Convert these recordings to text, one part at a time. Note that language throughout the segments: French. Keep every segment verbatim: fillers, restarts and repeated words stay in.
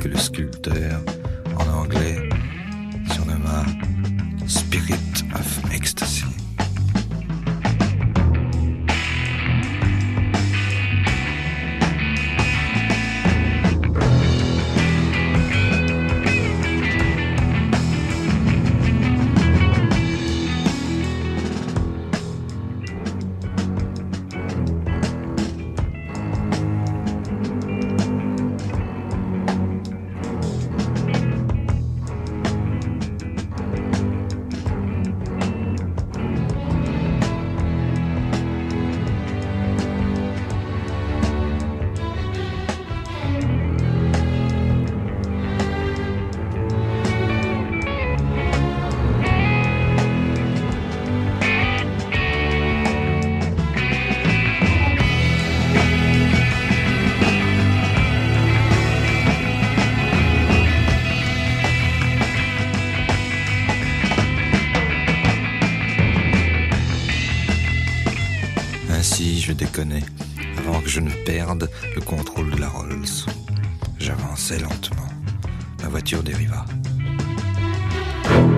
le sculpteur, en anglais, surnomma Spirit of Ecstasy. Ainsi, je déconnais, avant que je ne perde le contrôle de la Rolls. J'avançais lentement. Ma voiture dériva.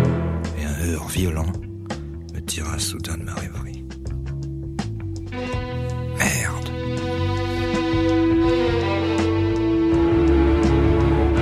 Et un heurt violent me tira soudain de ma rêverie.